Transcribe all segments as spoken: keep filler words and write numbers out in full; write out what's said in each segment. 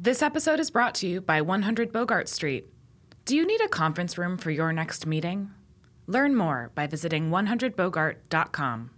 This episode is brought to you by one hundred Bogart Street. Do you need a conference room for your next meeting? Learn more by visiting one hundred bogart dot com.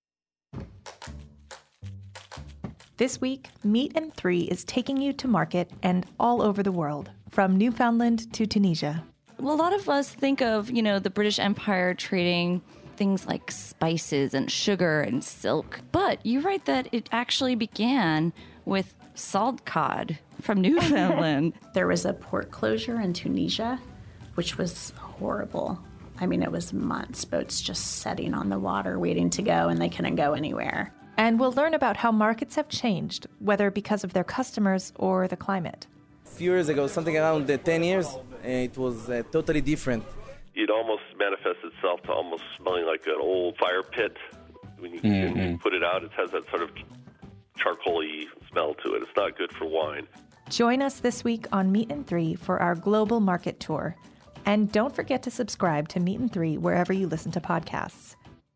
This week, Meat and Three is taking you to market and all over the world, from Newfoundland to Tunisia. Well, a lot of us think of, you know, the British Empire trading things like spices and sugar and silk. But you write that it actually began with salt cod from Newfoundland. There was a port closure in Tunisia, which was horrible. I mean, it was months, boats just setting on the water waiting to go, and they couldn't go anywhere. And we'll learn about how markets have changed, whether because of their customers or the climate. A few years ago, something around uh, ten years, uh, it was uh, totally different. It almost manifests itself to almost smelling like an old fire pit. When you, mm-hmm. when you put it out, it has that sort of charcoal-y smell to it. It's not good for wine. Join us this week on Meat and Three for our global market tour. And don't forget to subscribe to Meat and Three wherever you listen to podcasts.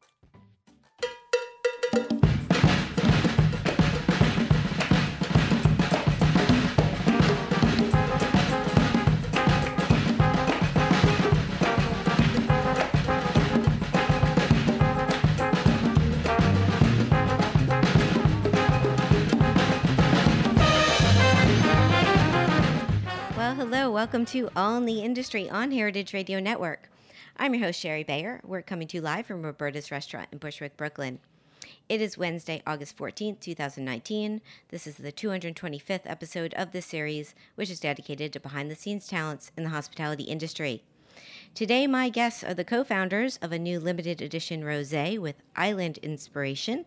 Welcome to All in the Industry on Heritage Radio Network. I'm your host, Sherry Bayer. We're coming to you live from Roberta's Restaurant in Bushwick, Brooklyn. It is Wednesday, August fourteenth, twenty nineteen. This is the two hundred twenty-fifth episode of this series, which is dedicated to behind-the-scenes talents in the hospitality industry. Today, my guests are the co-founders of a new limited edition rosé with island inspiration,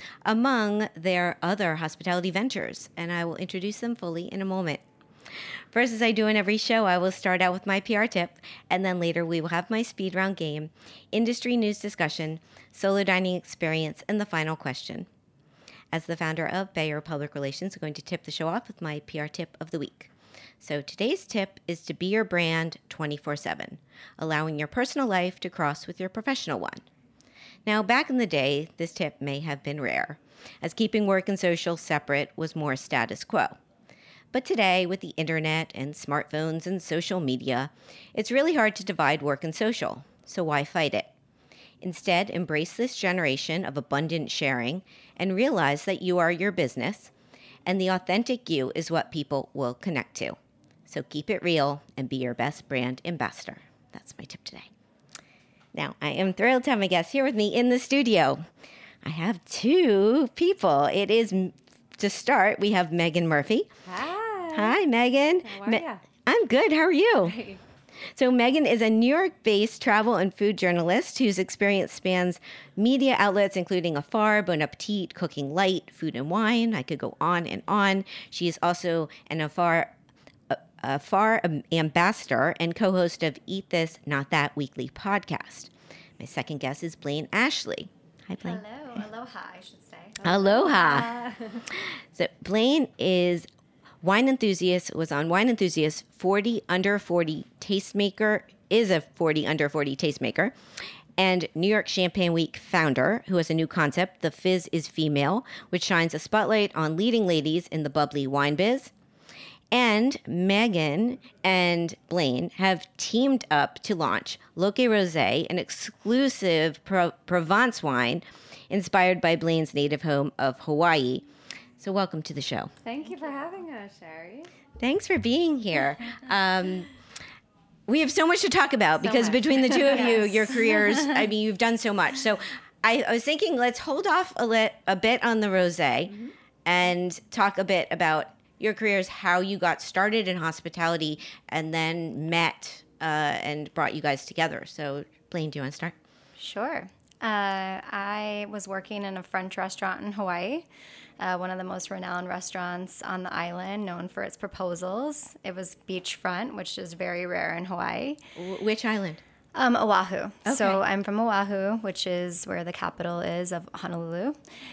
among their other hospitality ventures, and I will introduce them fully in a moment. First, as I do in every show, I will start out with my P R tip, and then later we will have my speed round game, industry news discussion, solo dining experience, and the final question. As the founder of Bayer Public Relations, I'm going to tip the show off with my P R tip of the week. So today's tip is to be your brand twenty-four seven, allowing your personal life to cross with your professional one. Now, back in the day, this tip may have been rare, as keeping work and social separate was more status quo. But today, with the internet and smartphones and social media, it's really hard to divide work and social, so why fight it? Instead, embrace this generation of abundant sharing and realize that you are your business, and the authentic you is what people will connect to. So keep it real and be your best brand ambassador. That's my tip today. Now, I am thrilled to have my guests here with me in the studio. I have two people. It is, to start, we have Megan Murphy. Hi. Hi, Megan. How are you? I'm good. How are you? Great. So Megan is a New York-based travel and food journalist whose experience spans media outlets, including Afar, Bon Appetit, Cooking Light, Food and Wine. I could go on and on. She is also an Afar, uh, Afar ambassador and co-host of Eat This, Not That weekly podcast. My second guest is Blaine Ashley. Hi, Blaine. Hello. Aloha, I should say. Aloha. So Blaine is Wine Enthusiast, was on Wine Enthusiast forty under forty Tastemaker, is a forty under forty Tastemaker, and New York Champagne Week founder, who has a new concept, The Fizz is Female, which shines a spotlight on leading ladies in the bubbly wine biz. And Megan and Blaine have teamed up to launch Loke Rosé, an exclusive Pro- Provence wine inspired by Blaine's native home of Hawaii. So welcome to the show. Thank you for having us, Sherry. Thanks for being here. Um, we have so much to talk about So because much. between the two of you, Yes. your careers, I mean, you've done so much. So I, I was thinking let's hold off a, lit, a bit on the rosé mm-hmm. and talk a bit about your careers, how you got started in hospitality and then met uh, and brought you guys together. So Blaine, do you want to start? Sure. Uh, I was working in a French restaurant in Hawaii, uh, one of the most renowned restaurants on the island, known for its proposals. It was beachfront, which is very rare in Hawaii. W- which island? Um, Oahu. Okay. So I'm from Oahu, which is where the capital is of Honolulu.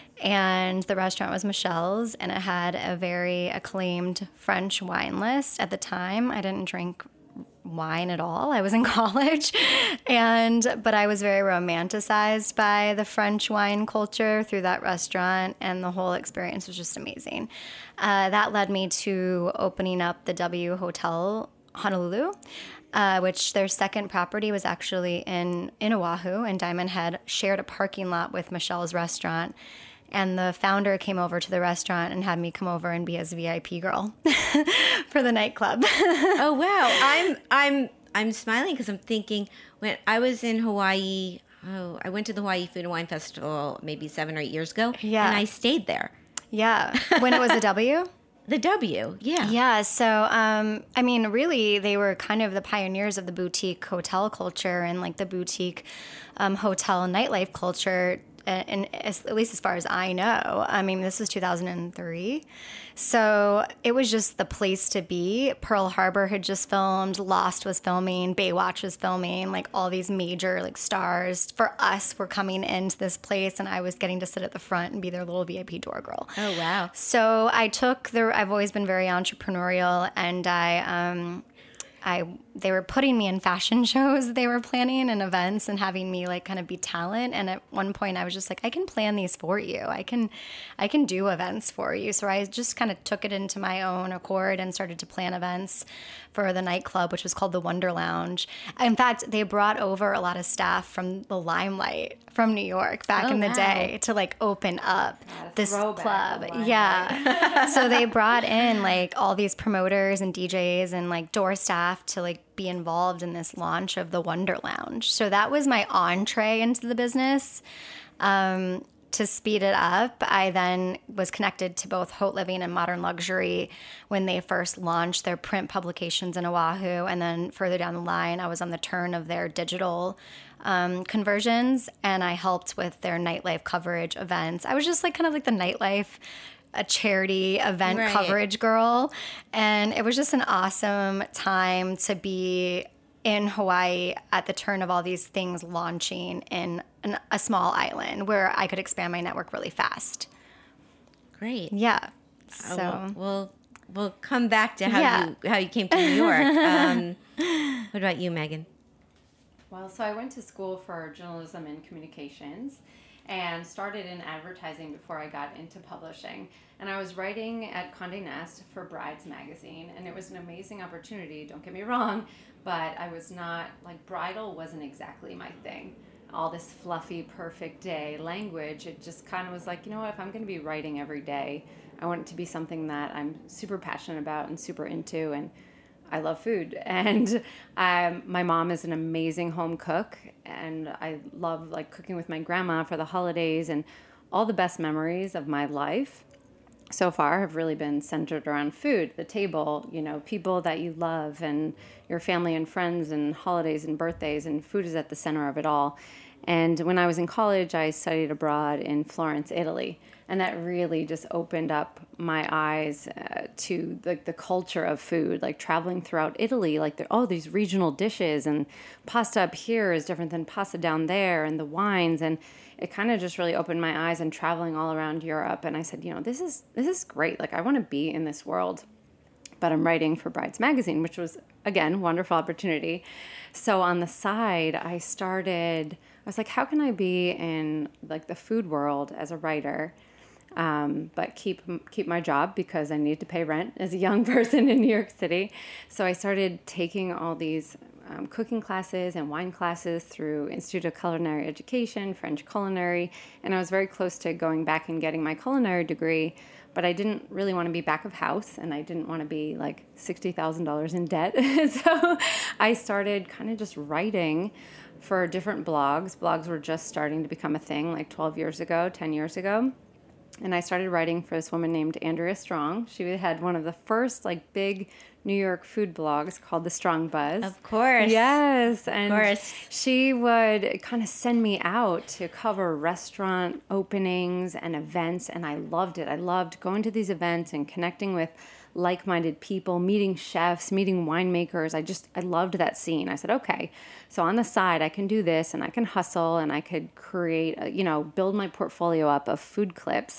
And the restaurant was Michelle's, and it had a very acclaimed French wine list. At the time, I didn't drink wine at all. I was in college, and but I was very romanticized by the French wine culture through that restaurant, and the whole experience was just amazing. Uh, that led me to opening up the W Hotel Honolulu, uh, which their second property was actually in, in Oahu, and Diamond Head shared a parking lot with Michelle's restaurant. And the founder came over to the restaurant and had me come over and be his V I P girl for the nightclub. Oh wow, I'm I'm I'm smiling because I'm thinking when I was in Hawaii. Oh, I went to the Hawaii Food and Wine Festival maybe seven or eight years ago. Yeah, and I stayed there. Yeah, when it was a W. The W, yeah. Yeah, so, um, I mean, really, they were kind of the pioneers of the boutique hotel culture and, like, the boutique um, hotel nightlife culture, and, and as, at least as far as I know. I mean, this was two thousand three. So it was just the place to be. Pearl Harbor had just filmed, Lost was filming, Baywatch was filming, like all these major like stars for us were coming into this place, and I was getting to sit at the front and be their little V I P door girl. Oh, wow. So I took the, I've always been very entrepreneurial, and I, um, I, they were putting me in fashion shows they were planning and events and having me like kind of be talent. And at one point I was just like, I can plan these for you. I can, I can do events for you. So I just kind of took it into my own accord and started to plan events for the nightclub, which was called the Wonder Lounge. In fact, they brought over a lot of staff from the Limelight from New York back oh, in the wow. day to like open up Yeah, this club. Limelight. Yeah. So they brought in like all these promoters and D Js and like door staff to like be involved in this launch of the Wonder Lounge. So that was my entree into the business. Um, to speed it up, I then was connected to both Haute Living and Modern Luxury when they first launched their print publications in Oahu. And then further down the line, I was on the turn of their digital um, conversions, and I helped with their nightlife coverage events. I was just like kind of like the nightlife, a charity event right. coverage girl. And it was just an awesome time to be in Hawaii at the turn of all these things launching in an, a small island where I could expand my network really fast. Great. Yeah. Oh, So we'll, we'll we'll come back to how Yeah. you how you came to New York. Um, what about you, Megan? Well, so I went to school for journalism and communications and started in advertising before I got into publishing. And I was writing at Condé Nast for Brides magazine, and it was an amazing opportunity, don't get me wrong, but I was not, like, bridal wasn't exactly my thing. All this fluffy, perfect day language, it just kind of was like, you know what, if I'm going to be writing every day, I want it to be something that I'm super passionate about and super into, and I love food. And um, my mom is an amazing home cook, and I love like cooking with my grandma for the holidays, and all the best memories of my life so far have really been centered around food, the table, you know, people that you love, and your family and friends, and holidays and birthdays, and food is at the center of it all. And when I was in college, I studied abroad in Florence, Italy. And that really just opened up my eyes uh, to the, the culture of food, like traveling throughout Italy, like there, oh, these regional dishes, and pasta up here is different than pasta down there, and the wines. And it kind of just really opened my eyes, and traveling all around Europe. And I said, you know, this is this is great. Like, I want to be in this world. But I'm writing for Brides magazine, which was, again, wonderful opportunity. So on the side, I started, I was like, how can I be in like the food world as a writer? Um, but keep keep my job because I need to pay rent as a young person in New York City. So I started taking all these um, cooking classes and wine classes through Institute of Culinary Education, French Culinary, and I was very close to going back and getting my culinary degree, but I didn't really want to be back of house, and I didn't want to be like sixty thousand dollars in debt. So I started kind of just writing for different blogs. Blogs were just starting to become a thing like twelve years ago, ten years ago. And I started writing for this woman named Andrea Strong. She had one of the first like big New York food blogs called The Strong Buzz. Of course. Yes. And of course. She would kind of send me out to cover restaurant openings and events. And I loved it. I loved going to these events and connecting with like-minded people, meeting chefs, meeting winemakers. I just, I loved that scene. I said, okay, so on the side, I can do this, and I can hustle, and I could create, a, you know, build my portfolio up of food clips.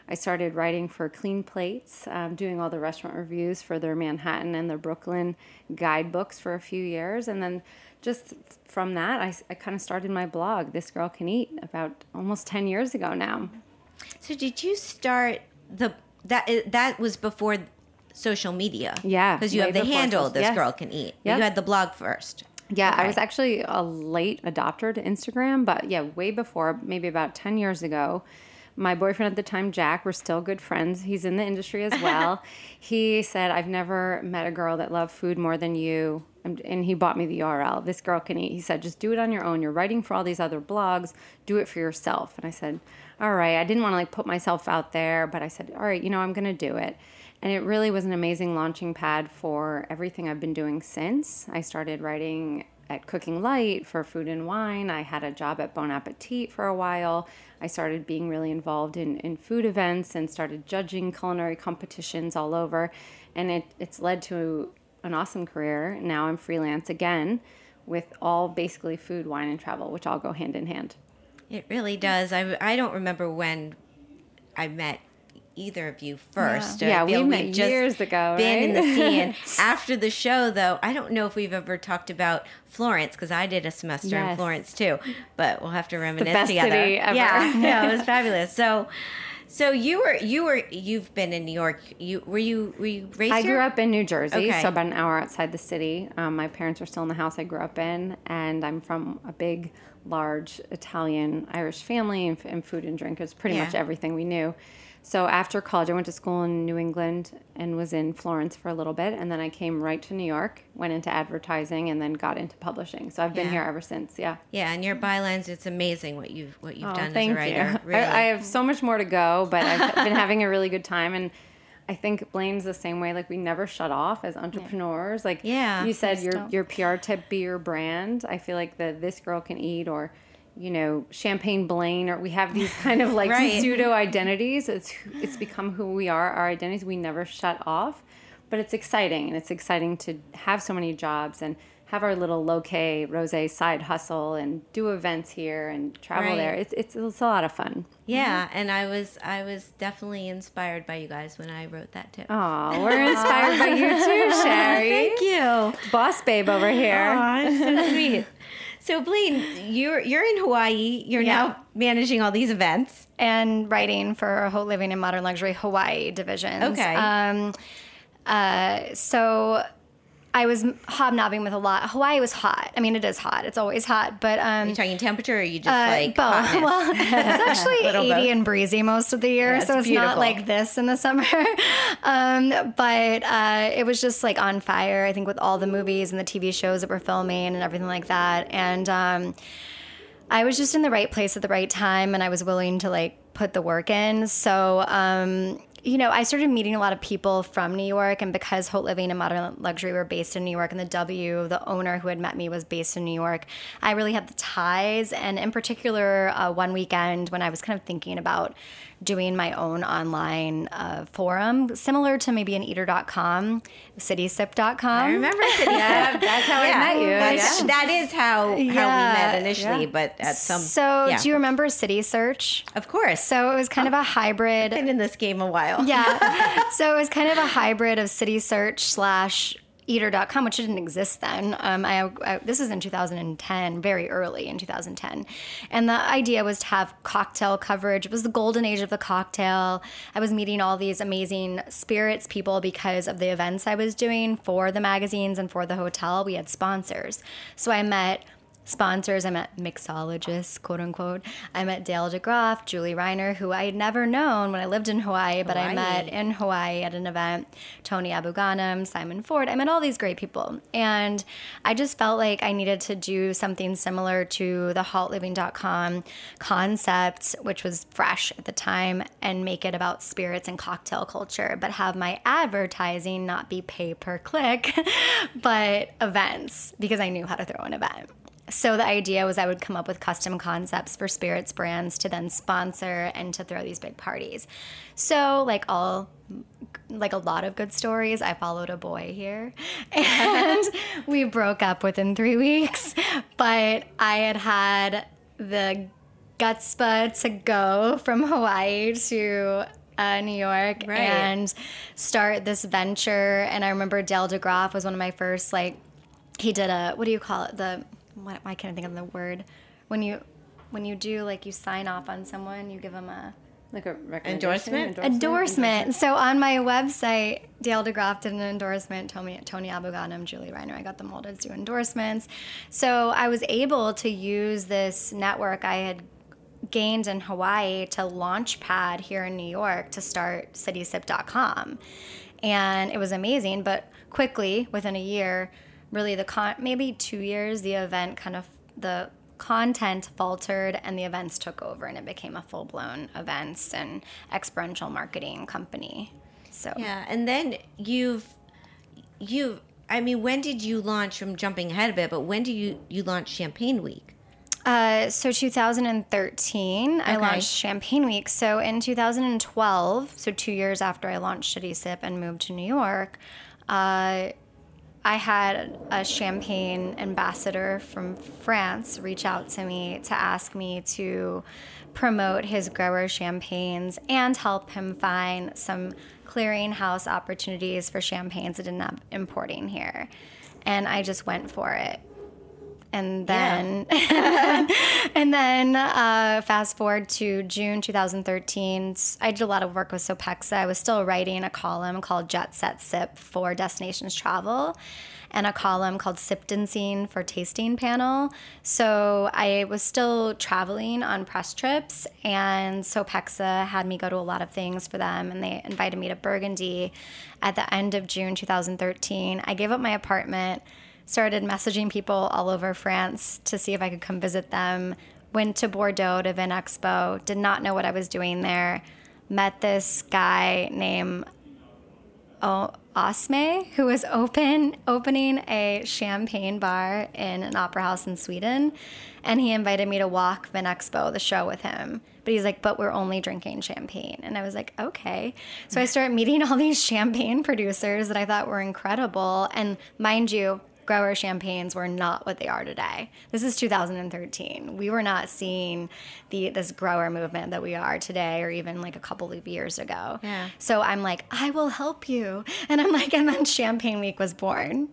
I started writing for Clean Plates, um, doing all the restaurant reviews for their Manhattan and their Brooklyn guidebooks for a few years. And then just from that, I, I kind of started my blog, This Girl Can Eat, about almost ten years ago now. So did you start the, that that was before social media? Yeah. Because you way have the before handle, social- This yes. Girl Can Eat. Yep. You had the blog first. Yeah, Okay. I was actually a late adopter to Instagram, but yeah, way before, maybe about ten years ago. My boyfriend at the time, Jack, we're still good friends. He's in the industry as well. He said, I've never met a girl that loved food more than you. And and he bought me the U R L, This Girl Can Eat. He said, just do it on your own. You're writing for all these other blogs. Do it for yourself. And I said, all right. I didn't want to like put myself out there, but I said, all right, you know, I'm going to do it. And it really was an amazing launching pad for everything I've been doing since. I started writing at Cooking Light for Food and Wine. I had a job at Bon Appetit for a while. I started being really involved in, in food events and started judging culinary competitions all over. And it, it's led to an awesome career. Now I'm freelance again with all basically food, wine, and travel, which all go hand in hand. It really does. I, I don't remember when I met either of you first. Yeah, I we feel met we've just years ago, been in right? the scene. After the show, though, I don't know if we've ever talked about Florence, because I did a semester in Yes. Florence too. But we'll have to reminisce best together. city ever. Yeah, yeah, it was fabulous. So, so you were you were you've been in New York. You were you were you raised I here? grew up in New Jersey, Okay. so about an hour outside the city. Um, my parents are still in the house I grew up in, and I'm from a big, large Italian Irish family, and, and food and drink is pretty Yeah. much everything we knew. So after college, I went to school in New England and was in Florence for a little bit, and then I came right to New York, went into advertising, and then got into publishing. So I've been Yeah. here ever since. Yeah. Yeah, and your bylines, it's amazing what you've what you've Oh, done thank as a writer. you. Really. I, I have so much more to go, but I've been having a really good time, and I think Blaine's the same way. Like, we never shut off as entrepreneurs. Like Yeah. you said, Please your don't. your P R tip be your brand. I feel like the This Girl Can Eat, or you know, Champagne Blaine, or we have these kind of like Right. pseudo identities. It's it's become who we are. Our identities. We never shut off, but it's exciting, and it's exciting to have so many jobs and have our little low-key rosé side hustle and do events here and travel Right. there. It's, it's it's a lot of fun. Yeah, and I was I was definitely inspired by you guys when I wrote that tip. Oh, we're inspired by you too, Sherry. Thank you. Boss babe over here. Aw, it's so sweet. So, Blaine, you're you're in Hawaii. You're Yeah. now managing all these events. And writing for Whole Living and Modern Luxury Hawaii divisions. Okay. Um, uh, so I was hobnobbing with a lot. Hawaii was hot. I mean, it is hot. It's always hot. But Are um, you talking temperature, or are you just uh, like both. hotness? Well, it's actually Little eighty both. and breezy most of the year, Yeah, it's so it's beautiful. not like this in the summer. um, but uh, it was just like on fire, I think, with all the movies and the T V shows that we're filming and everything like that. And um, I was just in the right place at the right time, and I was willing to like put the work in. So, um, you know, I started meeting a lot of people from New York, and because Haute Living and Modern Luxury were based in New York, and the W, the owner who had met me, was based in New York, I really had the ties. And in particular, uh, one weekend when I was kind of thinking about doing my own online uh, forum, similar to maybe an eater dot com, city sip dot com. I remember City Yeah, that's how I met you. That's, Yeah. That is how how we Yeah. met initially, Yeah. but at some So, yeah. do you remember City Search? Of course. So it was kind of a hybrid. Been in this game a while. Yeah. So it was kind of a hybrid of City Search slash eater dot com, which didn't exist then. Um, I, I, this is in two thousand ten, very early in two thousand ten. And the idea was to have cocktail coverage. It was the golden age of the cocktail. I was meeting all these amazing spirits people because of the events I was doing for the magazines and for the hotel. We had sponsors. So I met sponsors. I met mixologists, quote unquote. I met Dale DeGroff, Julie Reiner, who I had never known when I lived in Hawaii, but I Hawaii. met in Hawaii at an event. Tony Abughanam, Simon Ford. I met all these great people. And I just felt like I needed to do something similar to the halt living dot com concept, which was fresh at the time, and make it about spirits and cocktail culture, but have my advertising not be pay per click, but events, because I knew how to throw an event. So the idea was I would come up with custom concepts for spirits brands to then sponsor and to throw these big parties. So like all, like a lot of good stories, I followed a boy here, and we broke up within three weeks. But I had had the gutspa to go from Hawaii to uh, New York, Right. and start this venture. And I remember Dale DeGroff was one of my first, like, he did a, what do you call it? The, what, why can't I think of the word? When you, when you do, like, you sign off on someone, you give them a, Like a recommendation? Endorsement? endorsement. So on my website, Dale DeGroff did an endorsement, Tony, Tony Aboganum, Julie Reiner. I got them all to do endorsements. So I was able to use this network I had gained in Hawaii to launch pad here in New York to start city sip dot com. And it was amazing, but quickly, within a year, really the con maybe two years, the event kind of, the content faltered and the events took over, and it became a full-blown events and experiential marketing company. So Yeah, and then you've, you've, I mean, when did you launch, I'm jumping ahead a bit, but when did you, you launch Champagne Week? Uh, so two thousand thirteen, I Okay. launched Champagne Week. So in two thousand twelve, so two years after I launched Shitty Sip and moved to New York, uh, I had a champagne ambassador from France reach out to me to ask me to promote his grower champagnes and help him find some clearinghouse opportunities for champagnes that didn't have importing here. And I just went for it. And then, and then uh, fast forward to June two thousand thirteen, I did a lot of work with Sopexa. I was still writing a column called Jet Set Sip for Destinations Travel, and a column called Sipped and Seen for Tasting Panel. So I was still traveling on press trips, and Sopexa had me go to a lot of things for them, and they invited me to Burgundy at the end of June two thousand thirteen. I gave up my apartment, started messaging people all over France to see if I could come visit them. Went to Bordeaux to Vin Expo. Did not know what I was doing there. Met this guy named o- Osme, who was open opening a champagne bar in an opera house in Sweden. And he invited me to walk Vin Expo, the show, with him. But he's like, but we're only drinking champagne. And I was like, okay. So I started meeting all these champagne producers that I thought were incredible. And mind you, grower champagnes were not what they are today. This is two thousand thirteen. We were not seeing the this grower movement that we are today, or even like a couple of years ago. Yeah. So I'm like, I will help you. And I'm like, and then Champagne Week was born.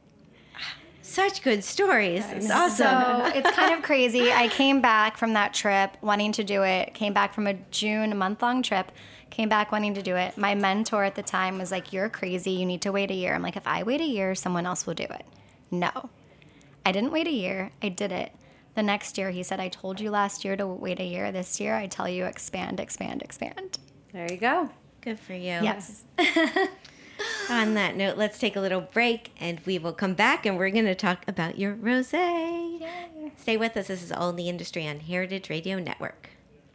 Such good stories. It's awesome. So it's kind of crazy. I came back from that trip wanting to do it, came back from a June month-long trip, came back wanting to do it. My mentor at the time was like, you're crazy. You need to wait a year. I'm like, if I wait a year, someone else will do it. No. I didn't wait a year. I did it. The next year, he said, I told you last year to wait a year. This year, I tell you, expand, expand, expand. There you go. Good for you. Yes. On that note, let's take a little break, and we will come back, and we're going to talk about your rosé. Yay. Stay with us. This is All in the Industry on Heritage Radio Network.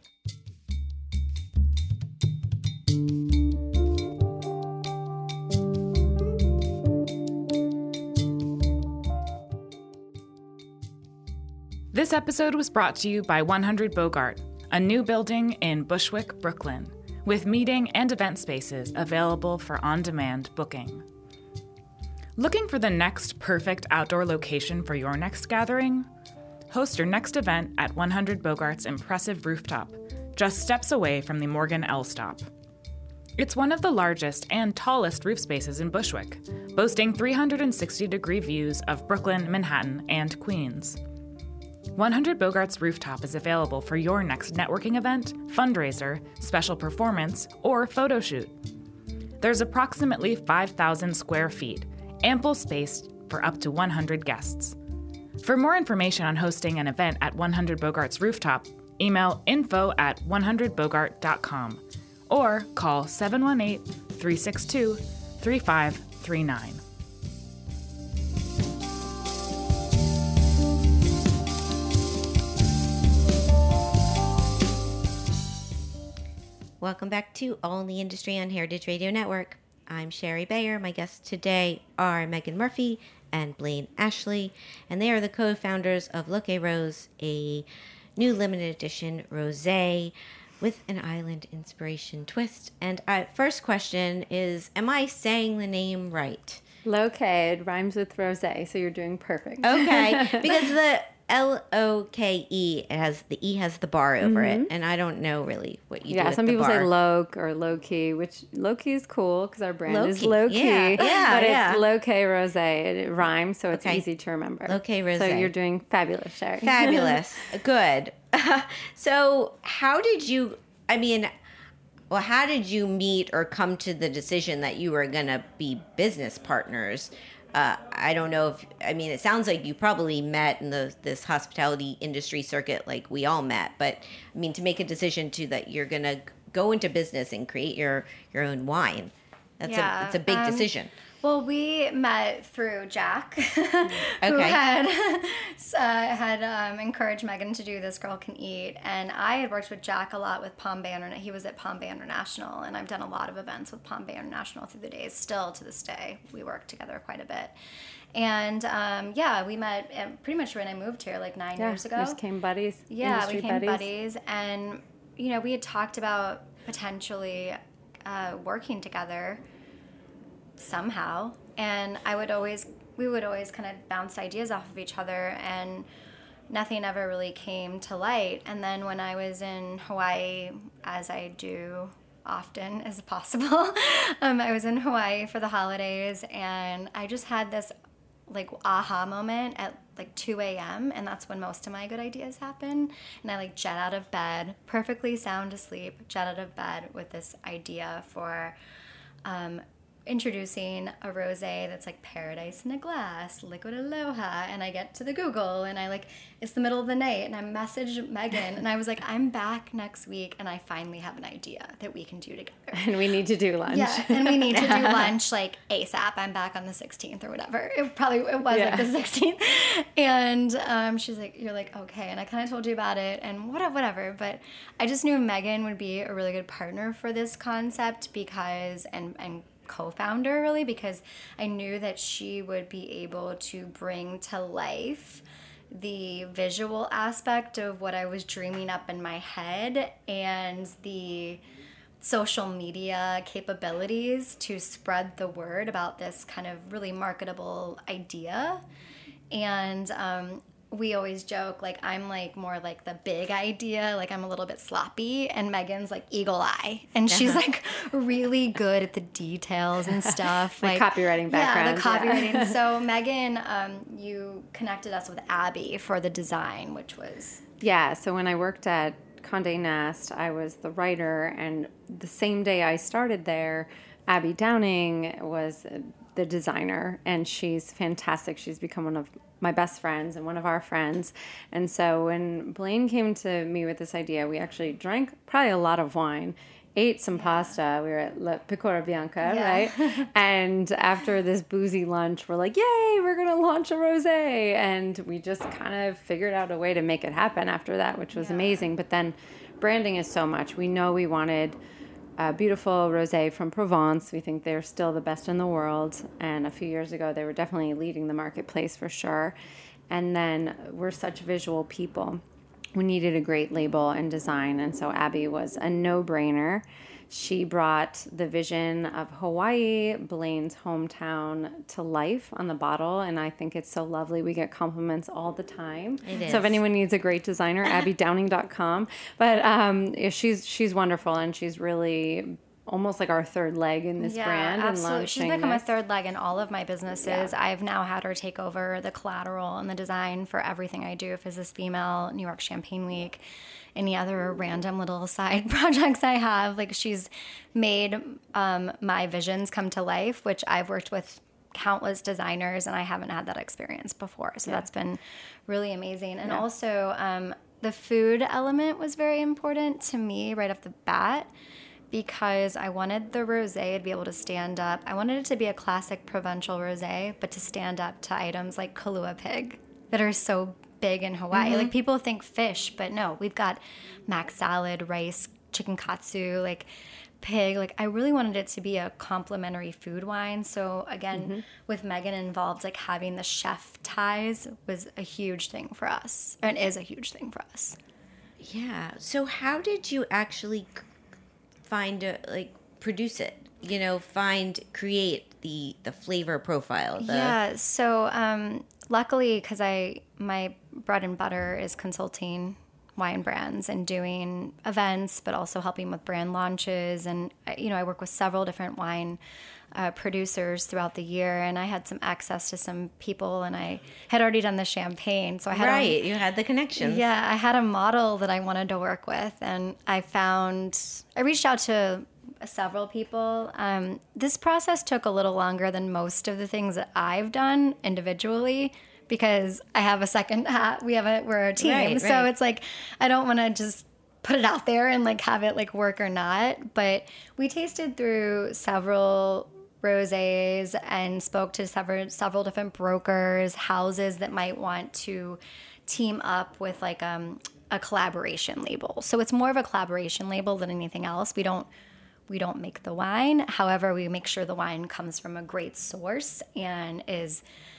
This episode was brought to you by one hundred Bogart, a new building in Bushwick, Brooklyn, with meeting and event spaces available for on-demand booking. Looking for the next perfect outdoor location for your next gathering? Host your next event at one hundred Bogart's impressive rooftop, just steps away from the Morgan L stop. It's one of the largest and tallest roof spaces in Bushwick, boasting three hundred sixty degree views of Brooklyn, Manhattan, and Queens. one hundred Bogart's rooftop is available for your next networking event, fundraiser, special performance, or photo shoot. There's approximately five thousand square feet, ample space for up to one hundred guests. For more information on hosting an event at one hundred Bogart's rooftop, email info at one hundred bogart dot com or call seven one eight, three six two, three five three nine. Welcome back to All in the Industry on Heritage Radio Network. I'm Sherry Bayer. My guests today are Megan Murphy and Blaine Ashley, and they are the co-founders of Look a Rose, a new limited edition rosé with an island inspiration twist. And uh, first question is, am I saying the name right? Locaid rhymes with rosé, so you're doing perfect. Okay, because the L O K E. It has the E has the bar over Mm-hmm. it, and I don't know really what you do. Yeah, with some the people bar. say low or low key, which low key is cool because our brand Low is key. low key. Yeah, yeah, but yeah. it's low K rosé. It rhymes, so it's Okay. easy to remember. Low K So rosé. you're doing fabulous, Sherry. Fabulous. Good. So, how did you, I mean, well, how did you meet or come to the decision that you were going to be business partners? Uh, I don't know if, I mean, it sounds like you probably met in the this hospitality industry circuit like we all met. But, I mean, to make a decision to that you're going to go into business and create your, your own wine, that's Yeah, a, it's a big um, decision. Well, we met through Jack, who Okay. had uh, had um, encouraged Megan to do This Girl Can Eat, and I had worked with Jack a lot with Palm Bay Interna- He was at Palm Bay International, and I've done a lot of events with Palm Bay International through the days. Still to this day, we work together quite a bit. And um, yeah, we met uh, pretty much when I moved here, like nine Yeah, years ago. we just became buddies. Yeah, industry we became buddies. buddies, and you know, we had talked about potentially uh, working together somehow, and I would always, we would always kind of bounce ideas off of each other, and nothing ever really came to light. And then when I was in Hawaii, as I do often as possible, um, I was in Hawaii for the holidays, and I just had this like aha moment at like two a.m. and that's when most of my good ideas happen. And I like jet out of bed, perfectly sound asleep, jet out of bed with this idea for um, introducing a rosé that's like paradise in a glass, liquid aloha. And I get to the Google and I like, it's the middle of the night and I message Megan and I was like, I'm back next week and I finally have an idea that we can do together. And we need to do lunch. Yeah, and we need to do lunch like ASAP. I'm back on the sixteenth or whatever. It probably it was Yeah. like the sixteenth. And um, she's like, you're like, okay. And I kind of told you about it and whatever, whatever. But I just knew Megan would be a really good partner for this concept because, and, and co-founder really, because I knew that she would be able to bring to life the visual aspect of what I was dreaming up in my head and the social media capabilities to spread the word about this kind of really marketable idea. And um, we always joke, like, I'm like more like the big idea, like I'm a little bit sloppy, and Megan's like eagle eye, and she's like really good at the details and stuff. The like copywriting background. Yeah, the copywriting. So Megan, um, you connected us with Abby for the design, which was Yeah, so when I worked at Condé Nast, I was the writer, and the same day I started there, Abby Downing was the designer, and she's fantastic. She's become one of my best friends and one of our friends. And so when Blaine came to me with this idea, we actually drank probably a lot of wine, ate some pasta. We were at La Picora Bianca, Yeah. right? And after this boozy lunch, we're like, yay, we're going to launch a rosé. And we just kind of figured out a way to make it happen after that, which was Yeah. amazing. But then branding is so much. We know we wanted a beautiful rosé from Provence. We think they're still the best in the world. And a few years ago, they were definitely leading the marketplace for sure. And then we're such visual people. We needed a great label and design. And so Abby was a no-brainer. She brought the vision of Hawaii, Blaine's hometown, to life on the bottle. And I think it's so lovely. We get compliments all the time. It is. So if anyone needs a great designer, abby downing dot com. But um, yeah, she's she's wonderful, and she's really almost like our third leg in this yeah, brand. absolutely. And She's launching become this. a third leg in all of my businesses. Yeah. I've now had her take over the collateral and the design for everything I do. If it's this female, New York Champagne Week, any other random little side projects I have. Like, she's made um, my visions come to life, which I've worked with countless designers and I haven't had that experience before. So Yeah. that's been really amazing. And Yeah. also um, the food element was very important to me right off the bat, because I wanted the rosé to be able to stand up. I wanted it to be a classic provincial rosé, but to stand up to items like Kalua pig that are so big in Hawaii. Mm-hmm. Like, people think fish, but no, we've got mac salad, rice, chicken katsu, like pig. Like, I really wanted it to be a complimentary food wine. So again, Mm-hmm. with Megan involved, like having the chef ties was a huge thing for us, and is a huge thing for us. Yeah. So how did you actually c- find a, like produce it? you know, find, create the, the flavor profile? The... Yeah. So um, luckily, because I my bread and butter is consulting wine brands and doing events, but also helping with brand launches. And, you know, I work with several different wine uh, producers throughout the year, and I had some access to some people, and I had already done the champagne. So I had Right, a, you had the connections. Yeah, I had a model that I wanted to work with, and I found, I reached out to several people. Um, this process took a little longer than most of the things that I've done individually, because I have a second hat. We have a, we're a team. Right, so right. it's like, I don't want to just put it out there and like have it like work or not. But we tasted through several rosés and spoke to several, several different brokers, houses that might want to team up with like um, a collaboration label. So it's more of a collaboration label than anything else. We don't, we don't make the wine. However, we make sure the wine comes from a great source and is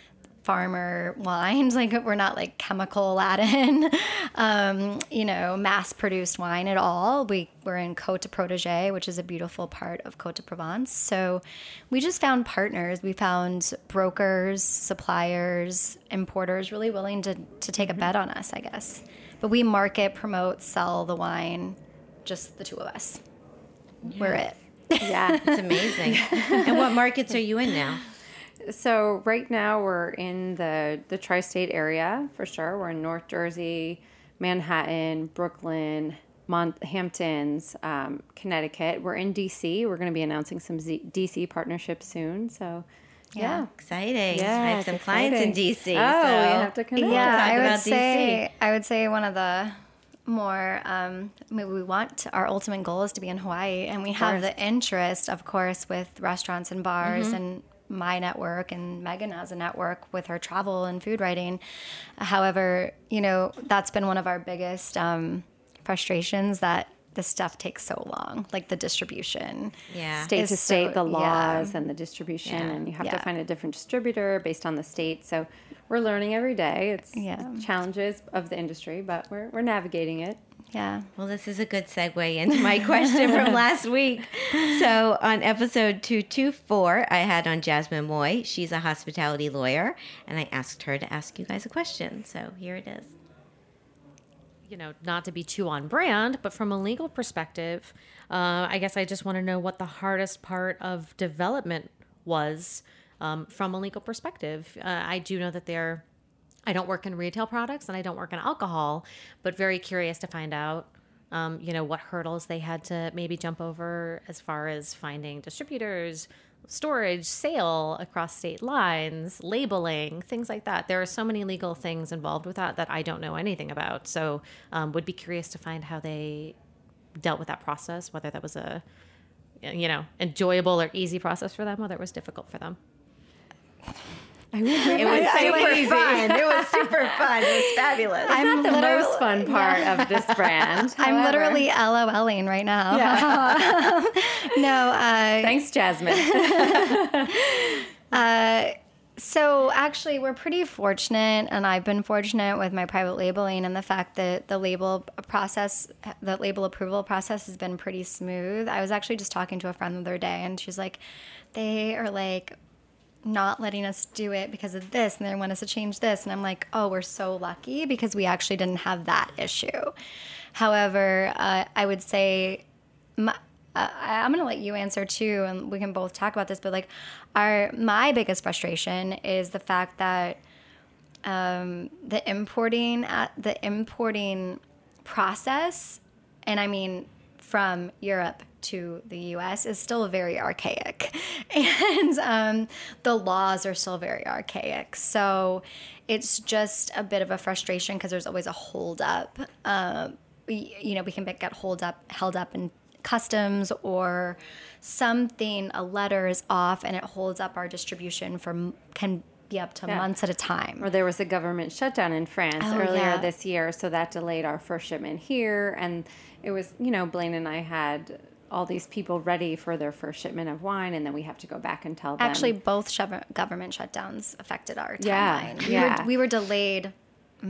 farmer wines. Like, we're not like chemical laden, um, you know, mass produced wine at all. We, we're in Côte de Protégé, which is a beautiful part of Côte de Provence. So we just found partners. We found brokers, suppliers, importers really willing to, to take mm-hmm. a bet on us, I guess. But we market, promote, sell the wine, just the two of us. Yeah. We're it. Yeah. It's amazing. And what markets are you in now? So right now we're in the, the tri-state area for sure. We're in North Jersey, Manhattan, Brooklyn, Mont- Hamptons, um, Connecticut. We're in D C. We're going to be announcing some Z- D C partnerships soon. So yeah, yeah. exciting. Yeah, I have some exciting. clients in D C. Oh, so we have to connect. Yeah, talk I would about say D C. I would say one of the more um, maybe we want our ultimate goal is to be in Hawaii, and we have the interest, of course, with restaurants and bars mm-hmm. and my network and Megan as a network with her travel and food writing. However, you know, that's been one of our biggest um, frustrations, that this stuff takes so long, like the distribution. Yeah. State to state, so, the laws yeah. and the distribution, Yeah. and you have Yeah. to find a different distributor based on the state. So we're learning every day. It's Yeah. challenges of the industry, but we're we're navigating it. Yeah. Well, this is a good segue into my question from last week. So on episode two twenty-four, I had on Jasmine Moy. She's a hospitality lawyer, and I asked her to ask you guys a question. So here it is. You know, not to be too on brand, but from a legal perspective, uh, I guess I just want to know what the hardest part of development was um, from a legal perspective. Uh, I do know that there I don't work in retail products and I don't work in alcohol, but very curious to find out, um, you know, what hurdles they had to maybe jump over as far as finding distributors, storage, sale across state lines, labeling, things like that. There are so many legal things involved with that that I don't know anything about. So um, would be curious to find how they dealt with that process, whether that was a, you know, enjoyable or easy process for them, whether it was difficult for them. It was super fun. It was super fun. It was fabulous. It's I'm not the literal- most fun part yeah. of this brand. I'm however. literally LOLing right now. Yeah. no. Uh, Thanks, Jasmine. uh, so actually, we're pretty fortunate, and I've been fortunate with my private labeling and the fact that the label process, the label approval process has been pretty smooth. I was actually just talking to a friend the other day, and she's like, they are like, not letting us do it because of this, and they want us to change this. And I'm like, oh, we're so lucky because we actually didn't have that issue. However, uh, I would say, my, uh, I'm going to let you answer too, and we can both talk about this, but like our, my biggest frustration is the fact that um, the importing, uh, the importing process, and I mean from Europe to the U S is still very archaic, and um, the laws are still very archaic. So it's just a bit of a frustration because there's always a hold up. Uh, we, you know, we can get hold up, held up in customs or something. A letter is off and it holds up our distribution for can be up to Yeah. months at a time. Or there was a government shutdown in France Oh, earlier yeah. this year, so that delayed our first shipment here. And it was, you know, Blaine and I had all these people ready for their first shipment of wine, and then we have to go back and tell them. Actually, both shut- government shutdowns affected our Yeah, timeline. We, yeah. were, we were delayed m-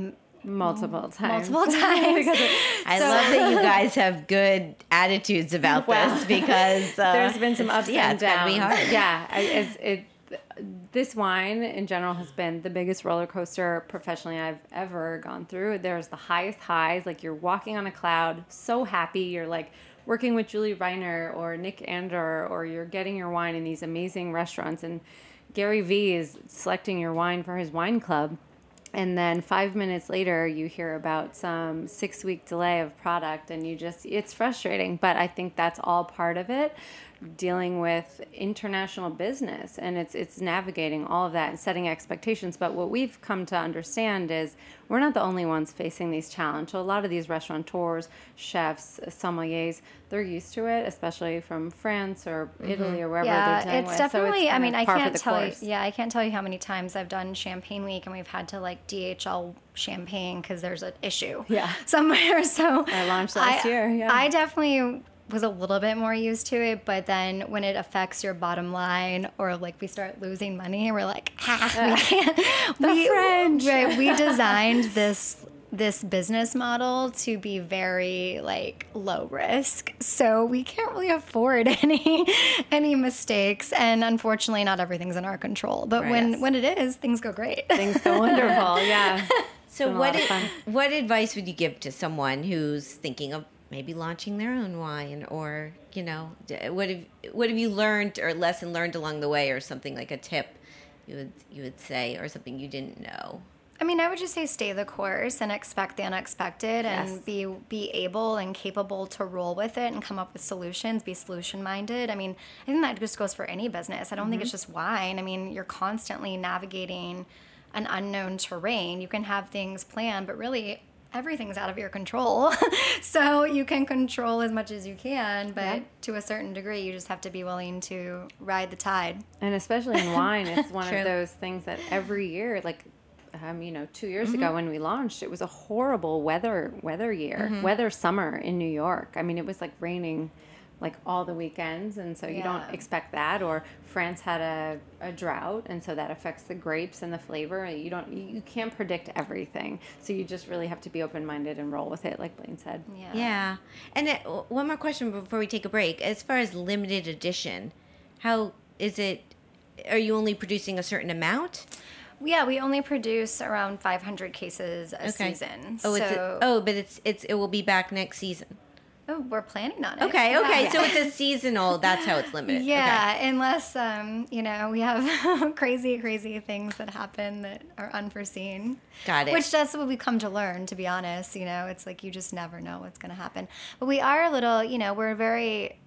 Multiple times. Multiple times. I So- love that you guys have good attitudes about Well, this because uh, there's been some it's- ups yeah, and it's gotta downs. be hard. Yeah, I- it's, it. This wine in general has been the biggest roller coaster professionally I've ever gone through. There's the highest highs, like you're walking on a cloud, so happy. You're like working with Julie Reiner or Nick Andor, or you're getting your wine in these amazing restaurants, and Gary Vee is selecting your wine for his wine club. And then five minutes later, you hear about some six week delay of product, and you just, it's frustrating. But I think that's all part of it, dealing with international business. And it's, it's navigating all of that and setting expectations. But what we've come to understand is we're not the only ones facing these challenges. So a lot of these restaurateurs, chefs, sommeliers, they're used to it, especially from France or Italy or wherever yeah, they're dealing it's with. definitely. So it's I kind mean, of I par for can't the tell you. course. Yeah, I can't tell you how many times I've done Champagne Week and we've had to like D H L champagne because there's an issue. Yeah. somewhere. So I launched last I, year. Yeah. I definitely was a little bit more used to it, but then when it affects your bottom line or like we start losing money, we're like, ah, we can't. The we, French. Right, we designed this this business model to be very like low risk, so we can't really afford any any mistakes, and unfortunately not everything's in our control, but Right. when Yes. when it is, things go great. Things go wonderful. Yeah. So been a what lot of ad- fun. what advice would you give to someone who's thinking of maybe launching their own wine, or you know, d- what have what have you learned or lesson learned along the way, or something like a tip you would you would say, or something you didn't know? I mean, I would just say stay the course and expect the unexpected, and Yes. be be able and capable to roll with it and come up with solutions, be solution minded. I mean, I think that just goes for any business. I don't think it's just wine. I mean, you're constantly navigating an unknown terrain. You can have things planned, but really everything's out of your control. So you can control as much as you can, but Yeah. to a certain degree, you just have to be willing to ride the tide. And especially in wine, it's one True. of those things that every year, like, um, you know, two years Mm-hmm. ago when we launched, it was a horrible weather weather year, Mm-hmm. weather summer in New York. I mean, it was like raining like all the weekends, and so you don't Yeah. expect that. Or France had a, a drought, and so that affects the grapes and the flavor. You don't, you, you can't predict everything, so you just really have to be open minded and roll with it, like Blaine said. Yeah. Yeah. And uh, one more question before we take a break. As far as limited edition, how is it? Are you only producing a certain amount? Yeah, we only produce around five hundred cases a season. Oh, so, it's a, oh, but it's it's it will be back next season. oh, we're planning on it. Okay, okay. Yeah. So it's a seasonal. That's how it's limited. Yeah, unless um, you know, we have crazy, crazy things that happen that are unforeseen. Got it. Which that's what we come to learn, to be honest. You know, it's like you just never know what's going to happen. But we are a little, you know, we're very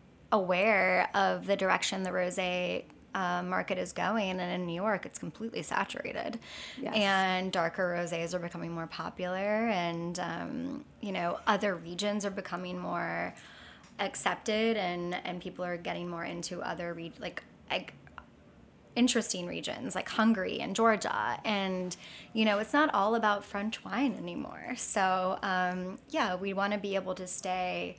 aware of the direction the rosé uh, market is going, and in New York, it's completely saturated. Yes. And darker rosés are becoming more popular, and um, you know, other regions are becoming more accepted, and and people are getting more into other re- like. like interesting regions like Hungary and Georgia, and you know, it's not all about French wine anymore. So um, yeah, we want to be able to stay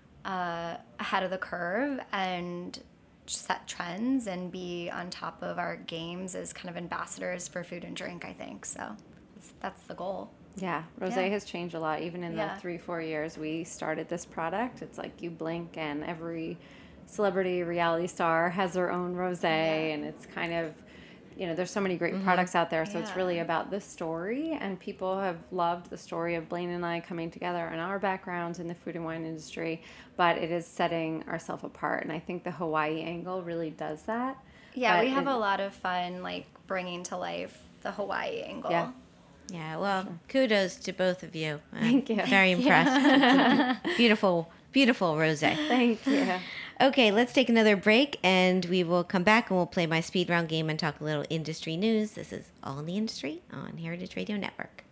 uh, ahead of the curve and set trends and be on top of our games as kind of ambassadors for food and drink, I think. So that's, that's the goal. Yeah, rosé Yeah. has changed a lot. Even in Yeah. the three, four years we started this product, it's like you blink and every celebrity reality star has their own rosé, and it's kind of, you know, there's so many great products out there. So it's Yeah. really about the story, and people have loved the story of Blaine and I coming together and our backgrounds in the food and wine industry, but it is setting ourselves apart. And I think the Hawaii angle really does that. Yeah, But we have it- a lot of fun like bringing to life the Hawaii angle. Yeah. Yeah, well, kudos to both of you. I'm Thank you. Very impressed. It's a beautiful, beautiful rosé. Thank you. Okay, let's take another break, and we will come back and we'll play my speed round game and talk a little industry news. This is All in the Industry on Heritage Radio Network.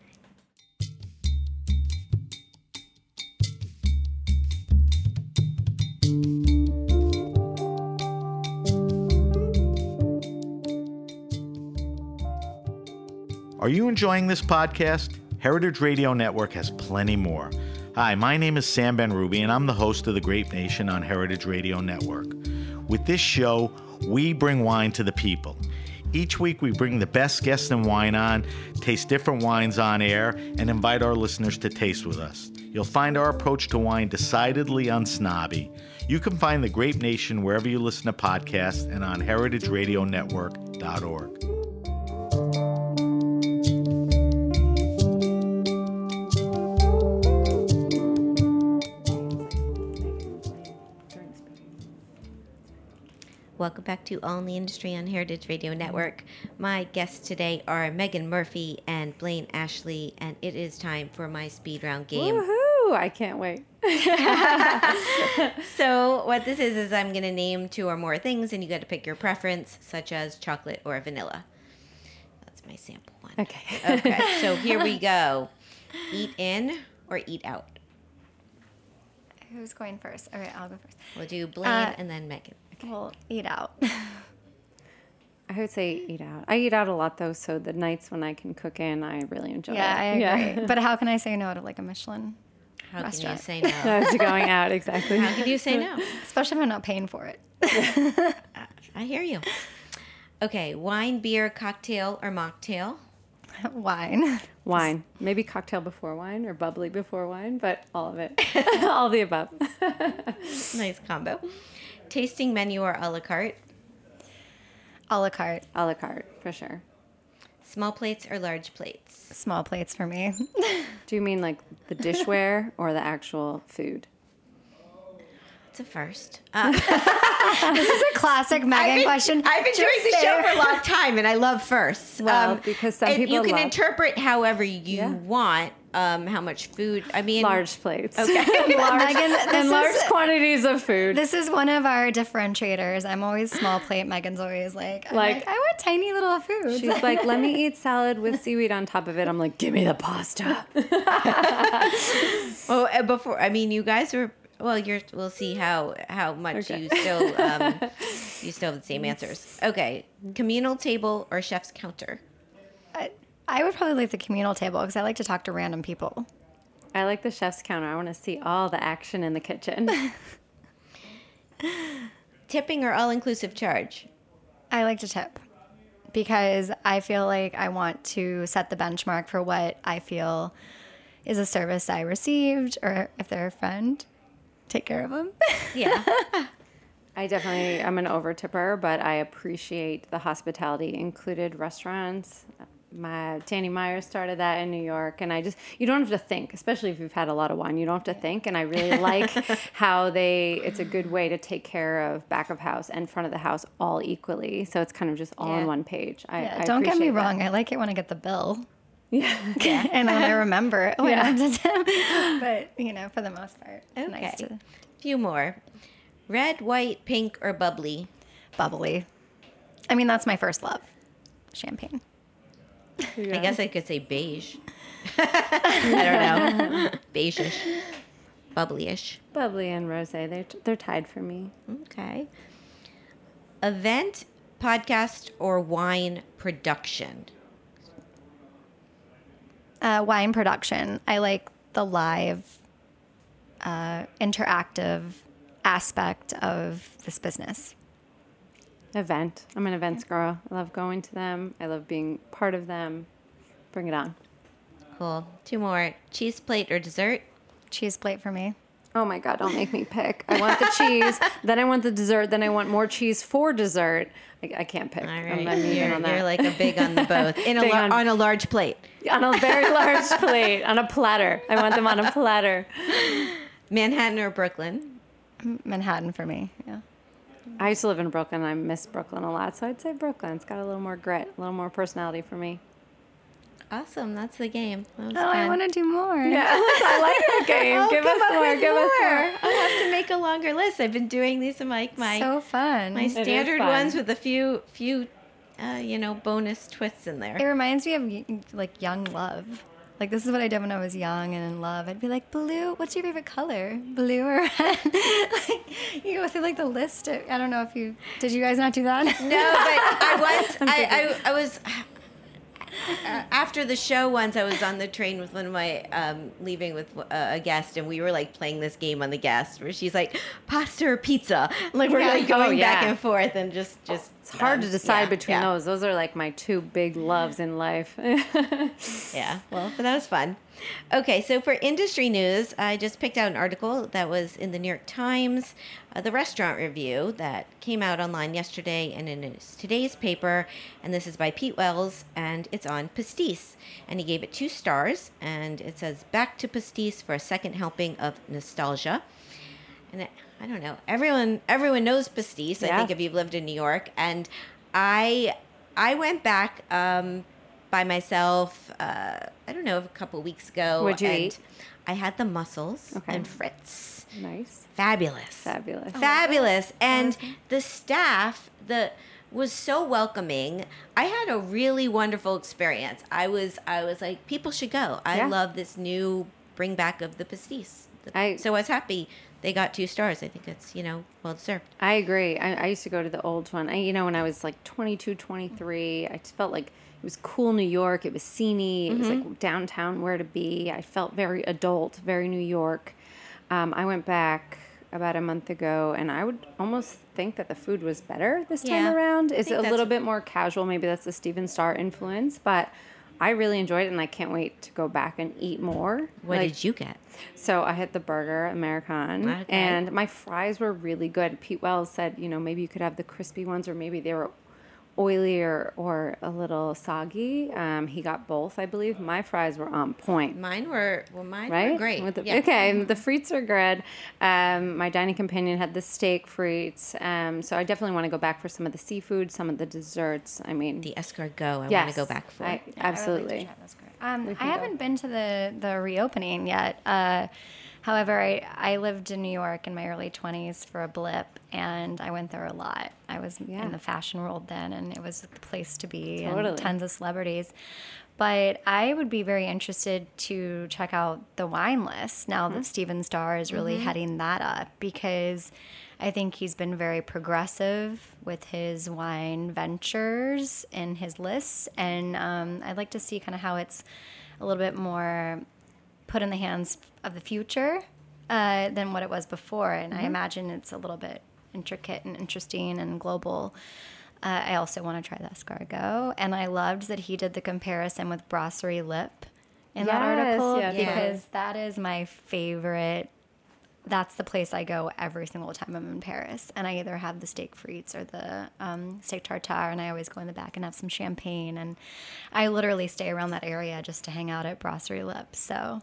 Are you enjoying this podcast? Heritage Radio Network has plenty more. Hi, my name is Sam Ben-Ruby, and I'm the host of The Grape Nation on Heritage Radio Network. With this show, we bring wine to the people. Each week, we bring the best guests in wine on, taste different wines on air, and invite our listeners to taste with us. You'll find our approach to wine decidedly unsnobby. You can find The Grape Nation wherever you listen to podcasts and on heritage radio network dot org. Welcome back to All in the Industry on Heritage Radio Network. My guests today are Megan Murphy and Blaine Ashley, and it is time for my speed round game. Woohoo! I can't wait. So what this is, is I'm going to name two or more things, and you got to pick your preference, such as chocolate or vanilla. That's my sample one. Okay. Okay, so here we go. Eat in or eat out? Who's going first? All right, I'll go first. We'll do Blaine Uh, and then Megan. We'll eat out. I would say eat out. I eat out a lot though, so the nights when I can cook in, I really enjoy Yeah, it. I agree. But how can I say no to like a Michelin How restaurant? can you say no? No, to going out, exactly. How can you say no? Especially if I'm not paying for it. I hear you. Okay, wine, beer, cocktail, or mocktail? Wine. Wine. Maybe cocktail before wine or bubbly before wine, but all of it. All of the above. Nice combo. Tasting menu or a la carte? A la carte. A la carte, for sure. Small plates or large plates? Small plates for me. Do you mean like the dishware or the actual food? It's a first. Uh, This is a classic Megan I've been, question. I've been Just doing the say- show for a long time, and I love firsts. Well, because some and people you can love- interpret however you Yeah. want um, how much food. I mean, Large plates. Okay. large, Megan, this and large is- quantities of food. This is one of our differentiators. I'm always small plate. Megan's always like, I'm Like- like, I want tiny little food. She's like, let me eat salad with seaweed on top of it. I'm like, give me the pasta. Well, uh, before I mean, you guys were. Well, you're. We'll see how how much Okay. you still um, you still have the same answers. Okay, communal table or chef's counter? I, I would probably like the communal table because I like to talk to random people. I like the chef's counter. I want to see all the action in the kitchen. Tipping or all inclusive charge? I like to tip because I feel like I want to set the benchmark for what I feel is a service I received, or if they're a friend, take care of them. Yeah. I definitely am an over tipper, but I appreciate the hospitality included restaurants. My Danny Meyer started that in New York, and I just you don't have to think, especially if you've had a lot of wine. You don't have to think, and I really like how they. It's a good way to take care of back of house and front of the house all equally, so it's kind of just all Yeah. on one page. I, Yeah, I don't get me appreciate that. wrong. I like it when I get the bill. Yeah, and when I remember it when Yeah. I'm just, but you know, for the most part, it's Okay. nice to Few more. Red, white, pink, or bubbly? bubbly. I mean, that's my first love, champagne. I guess I could say beige. I don't know. Beige-ish. Bubbly-ish. bubbly and rosé. They're they're tied for me. Okay. Event, podcast, or wine production? Uh, wine production. I like the live, uh, interactive aspect of this business. Event. I'm an events girl. I love going to them. I love being part of them. Bring it on. Cool. Two more. Cheese plate or dessert? Cheese plate for me. Oh my God, don't make me pick. I want the cheese, then I want the dessert, then I want more cheese for dessert. I, I can't pick. All I'm right. not even You're, on that. you're like a big on the both. In a Big lar- on- on a large plate. on a very large plate, on a platter. I want them on a platter. Manhattan or Brooklyn? Manhattan for me. Yeah. I used to live in Brooklyn. I miss Brooklyn a lot, so I'd say Brooklyn. It's got a little more grit, a little more personality for me. Awesome. That's the game. That was Oh, I fun. want to do more. Yeah, I like the game. Oh, give come us up more. with Give us more. more. I'll have to make a longer list. I've been doing these in like my So fun. my is standard fun. ones with a few few uh, you know bonus twists in It there. reminds me of y- like young love. Like this is what I did when I was young and in love. I'd be like, blue. What's your favorite color? Blue or red? Like you go through like the list. Of, I don't know if you did. You guys not do that? No, but I was I, I I was. Uh, after the show once I was on the train with one of my um, leaving with uh, a guest, and we were like playing this game on the guest where she's like pasta or pizza, like we're Yeah. like going Oh, back yeah. and forth and just just It's hard Um, to decide yeah, between yeah. those. Those are like my two big loves in life. Yeah, well, but that was fun. Okay, so for industry news, I just picked out an article that was in the New York Times, uh, the restaurant review that came out online yesterday and in his- today's paper. And this is by Pete Wells, and it's on Pastis. And he gave it two stars, and it says, "Back to Pastis for a second helping of nostalgia." And it, I don't know, everyone everyone knows Pastis, I Yeah. think, if you've lived in New York. And I I went back um, by myself, uh, I don't know, a couple weeks ago. What'd you and eat? I had the mussels Okay. and Fritz. Nice. Fabulous. Fabulous. Fabulous. And the staff, the was so welcoming. I had a really wonderful experience. I was I was like, people should go. I Yeah. love this new bring back of the Pastis. The- I- so I was happy they got two stars. I think it's, you know, well deserved. I agree. I, I used to go to the old one. I, you know, when I was like twenty-two, twenty-three, I just felt like it was cool New York. It was sceney. It was like downtown, where to be. I felt very adult, very New York. Um, I went back about a month ago, and I would almost think that the food was better this time Yeah, around. I Is it think a that's- little bit more casual? Maybe that's the Steven Starr influence, but I really enjoyed it, and I can't wait to go back and eat more. What Like, did you get? So I had the burger American, Okay. and my fries were really good. Pete Wells said, you know, maybe you could have the crispy ones, or maybe they were oily or, or a little soggy. Um, he got both, I believe. My fries were on point. Mine were, well, mine Right? were great. With the, Yeah. Okay, the frites are good. Um, my dining companion had the steak frites. Um, so I definitely want to go back for some of the seafood, some of the desserts. I mean, The escargot I want yes, to go back for. I, Yeah, absolutely. I, um, We I can go. haven't been to the, the reopening yet. Uh, however, I, I lived in New York in my early twenties for a blip, and I went there a lot. I was Yeah. in the fashion world then, and it was the place to be, Totally. and tons of celebrities. But I would be very interested to check out the wine list now Mm-hmm. that Steven Starr is really heading that up, because I think he's been very progressive with his wine ventures and his lists. And um, I'd like to see kind of how it's a little bit more put in the hands of the future uh, than what it was before. And I imagine it's a little bit intricate and interesting and global. Uh, I also want to try the escargot. And I loved that he did the comparison with Brasserie Lip in that Yes, article, yeah, because that is my favorite. That's the place I go every single time I'm in Paris. And I either have the steak frites or the um, steak tartare, and I always go in the back and have some champagne. And I literally stay around that area just to hang out at Brasserie Lip. So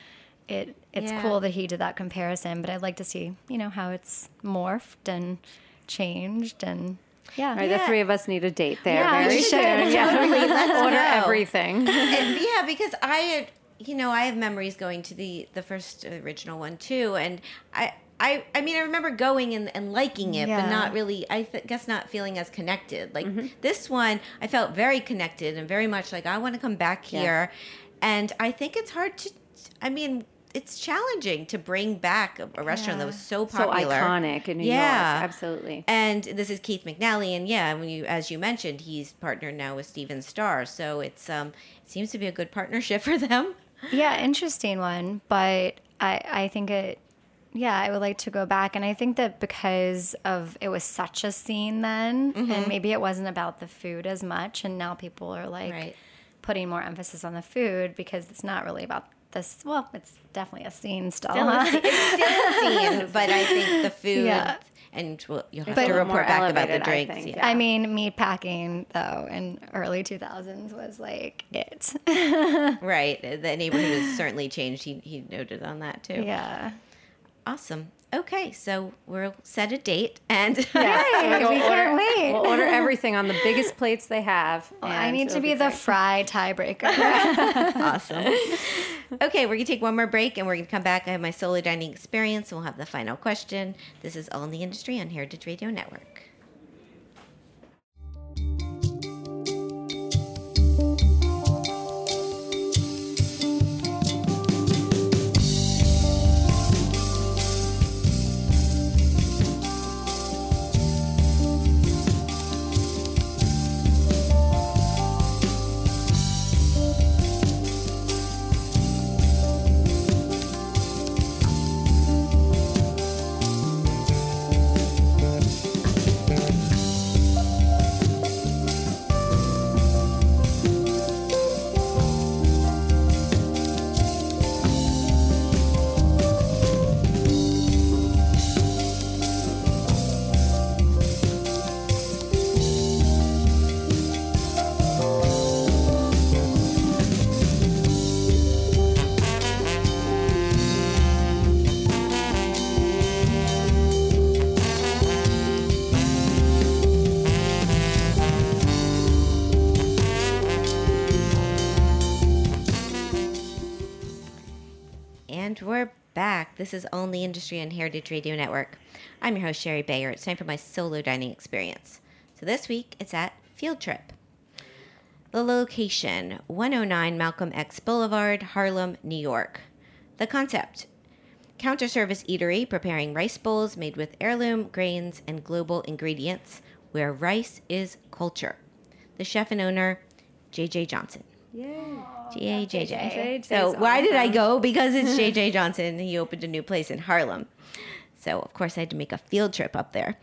it it's Yeah. cool that he did that comparison, but I'd like to see, you know, how it's morphed and changed. And yeah. All right, the Yeah. three of us need a date there Yeah, very we soon. should. Yeah. Totally, let's Order go. everything. And, yeah, because I had, you know, I have memories going to the the first original one too, and I. I, I mean, I remember going and, and liking it, but Yeah. not really, I th- guess not feeling as connected. Like this one, I felt very connected and very much like, I want to come back here. And I think it's hard to, I mean, it's challenging to bring back a, a restaurant that was so So popular. iconic in New Yeah. York. Absolutely. And this is Keith McNally, and yeah, when you, as you mentioned, he's partnered now with Steven Starr, so it's um, it seems to be a good partnership for them. Yeah, interesting one, but I I think it yeah, I would like to go back, and I think that because of it was such a scene then, and maybe it wasn't about the food as much, and now people are like Right. putting more emphasis on the food because it's not really about this. Well, it's definitely a scene still. Still a scene- it's still a scene, but I think the food, Yeah. and well, you'll have It's a to little more report back about the elevated, I drinks. think, yeah. I mean, meat packing though in early two thousands was like it. Right, the neighborhood has certainly changed. He he noted on that too. Yeah. Awesome. Okay, so we'll set a date, and Yes, Yay, we'll we order, can't wait. We'll order everything on the biggest plates they have. Well, I and need to it'll be the great. fry tiebreaker. awesome. Okay, we're gonna take one more break, and we're gonna come back. I have my solo dining experience, and we'll have the final question. This is All in the Industry on Heritage Radio Network. And we're back. This is All in the Industry on Heritage Radio Network. I'm your host, Sherry Bayer. It's time for my solo dining experience. So this week, it's at Field Trip. The location, one oh nine Malcolm X Boulevard, Harlem, New York. The concept, counter service eatery preparing rice bowls made with heirloom grains and global ingredients, where rice is culture. The chef and owner, J J Johnson. Yay. J J. J J. So why did I go? Because it's J J Johnson. He opened a new place in Harlem. So, of course, I had to make a field trip up there.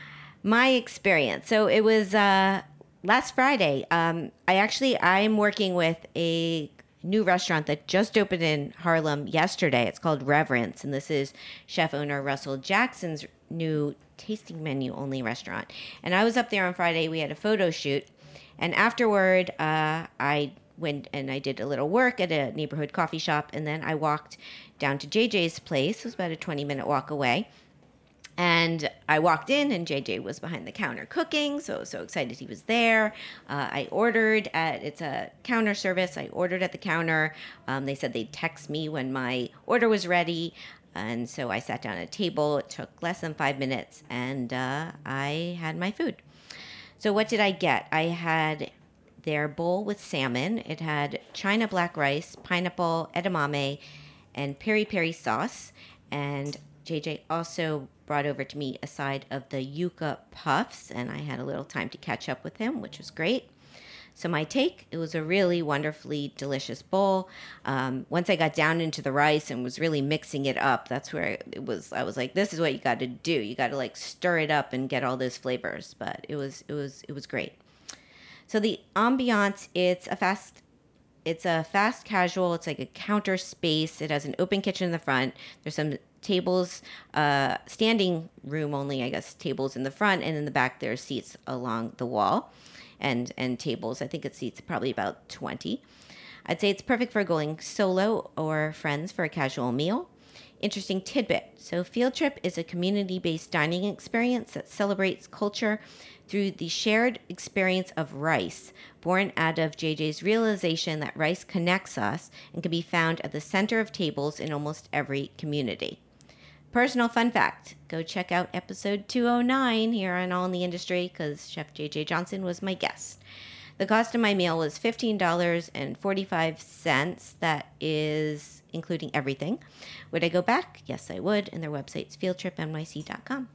My experience. So it was uh, last Friday. Um, I actually, I'm working with a new restaurant that just opened in Harlem yesterday. It's called Reverence. And this is chef owner Russell Jackson's new tasting menu only restaurant. And I was up there on Friday. We had a photo shoot. And afterward, uh, I went and I did a little work at a neighborhood coffee shop, and then I walked down to J J's place. It was about a twenty minute walk away. And I walked in, and J J was behind the counter cooking, so I was so excited he was there. Uh, I ordered at, it's a counter service. I ordered at the counter. Um, they said they'd text me when my order was ready. And so I sat down at a table. It took less than five minutes, and uh, I had my food. So what did I get? I had their bowl with salmon. It had China black rice, pineapple, edamame, and peri-peri sauce. And J J also brought over to me a side of the yuca puffs, and I had a little time to catch up with him, which was great. So my take, it was a really wonderfully delicious bowl. Um, once I got down into the rice and was really mixing it up, that's where it was. I was like, this is what you got to do. You got to like stir it up and get all those flavors. But it was, it was, it was great. So the ambiance, it's a fast, it's a fast casual. It's like a counter space. It has an open kitchen in the front. There's some tables, uh, standing room only, I guess, tables in the front, and in the back there's seats along the wall, and and tables. I think it seats probably about twenty. I'd say it's perfect for going solo or friends for a casual meal. Interesting tidbit. So Field Trip is a community-based dining experience that celebrates culture through the shared experience of rice, born out of J J's realization that rice connects us and can be found at the center of tables in almost every community. Personal fun fact, go check out episode two oh nine here on All in the Industry, because Chef J J Johnson was my guest. The cost of my meal was fifteen dollars and forty-five cents. That is including everything. Would I go back? Yes, I would. And their website's field trip N Y C dot com.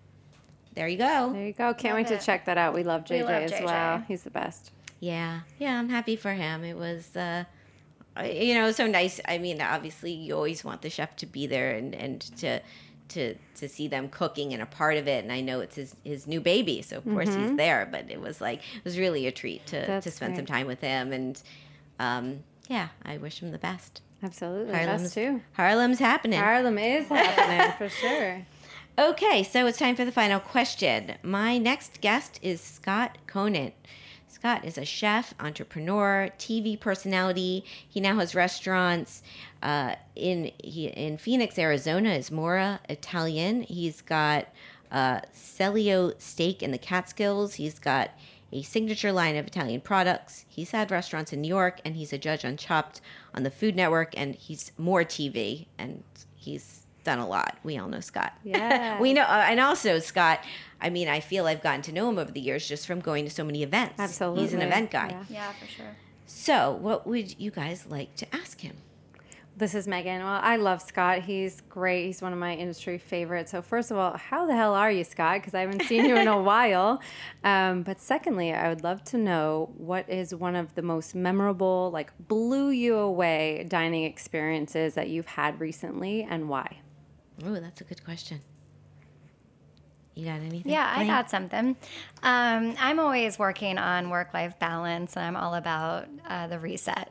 There you go. There you go. Can't Love wait it. to check that out. We love J J We love as J J. well. He's the best. Yeah. Yeah, I'm happy for him. It was, uh, you know, so nice. I mean, obviously, you always want the chef to be there and, and to to to see them cooking and a part of it. And I know it's his, his new baby, so of course Mhm. he's there. But it was like, it was really a treat to, That's to spend some great. time with him. And um, yeah, I wish him the best. Absolutely. Harlem's, Us too. Harlem's happening. Harlem is happening for sure. Okay, so it's time for the final question. My next guest is Scott Conant. Scott is a chef, entrepreneur, T V personality. He now has restaurants uh, in he, in Phoenix, Arizona. Is Mora Italian. He's got uh, Celio Steak in the Catskills. He's got a signature line of Italian products. He's had restaurants in New York, and he's a judge on Chopped on the Food Network, and he's more T V, and he's done a lot. We all know Scott. Yeah. we know, uh, and also Scott, I mean, I feel I've gotten to know him over the years just from going to so many events. Absolutely. He's an event guy. Yeah. Yeah, for sure. So, what would you guys like to ask him? This is Megan. Well, I love Scott. He's great. He's one of my industry favorites. So first of all, how the hell are you, Scott? Because I haven't seen you in a while. Um, but secondly, I would love to know what is one of the most memorable, like blew you away dining experiences that you've had recently, and why? Oh, that's a good question. You got anything? Yeah, I Blaine? got something. Um, I'm always working on work-life balance, and I'm all about uh, the reset.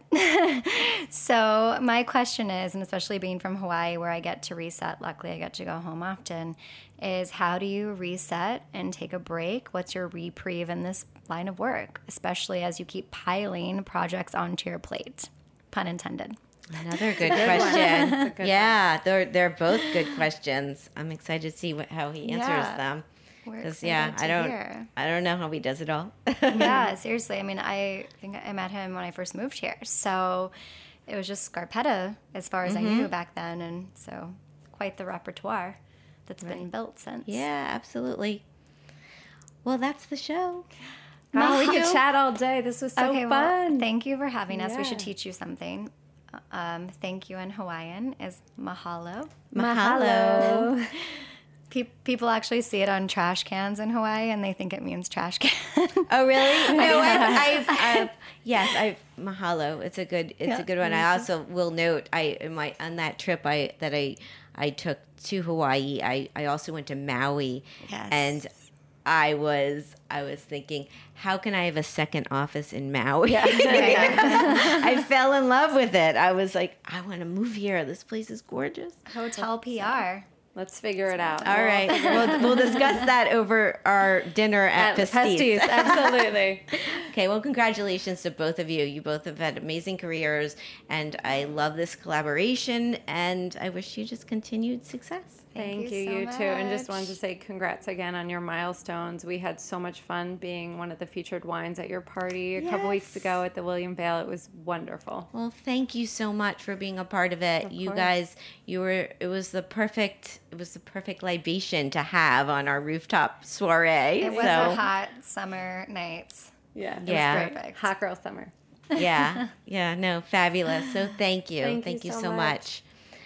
So my question is, and especially being from Hawaii where I get to reset, luckily I get to go home often, is how do you reset and take a break? What's your reprieve in this line of work, especially as you keep piling projects onto your plate? Pun intended. Another good Good one. question. That's a good yeah, they're they're both good questions. I'm excited to see what, how he answers Yeah. them. We're Because excited yeah, to I don't hear. I don't know how he does it all. Yeah, seriously. I mean, I think I met him when I first moved here. So it was just Scarpetta as far as Mm-hmm. I knew back then. And so quite the repertoire that's been built since. Yeah, absolutely. Well, that's the show. Oh, we could chat all day. This was so okay, fun. Well, thank you for having us. We Yeah. should teach you something. Um, thank you in Hawaiian is mahalo. Mahalo. Pe- people actually see it on trash cans in Hawaii, and they think it means trash can. Oh, really? No, I've, I've, I've yes, I've mahalo. It's a good, it's Yeah, a good one. I mhm. also will note, I in my on that trip I that I I took to Hawaii. I I also went to Maui, Yes. and I was I was thinking, how can I have a second office in Maui? I fell in love with it. I was like, I want to move here. This place is gorgeous. Hotel P R. Let's figure it out. All right, we'll, we'll discuss that over our dinner at, At Pestis. Pestis, absolutely. Okay, well, congratulations to both of you. You both have had amazing careers, and I love this collaboration, and I wish you just continued success. Thank, Thank you, you you, so too. And just much. wanted to say congrats again on your milestones. We had so much fun being one of the featured wines at your party a couple weeks Yes. ago at the William Vale. It was wonderful. Well, thank you so much for being a part of it. Of you course. guys, you were it was the perfect it was the perfect libation to have on our rooftop soiree. It was so, a hot summer nights. Yeah. It Yeah. was perfect. Hot girl summer. yeah, yeah, no, fabulous. So thank you. Thank you Thank you so so much. much.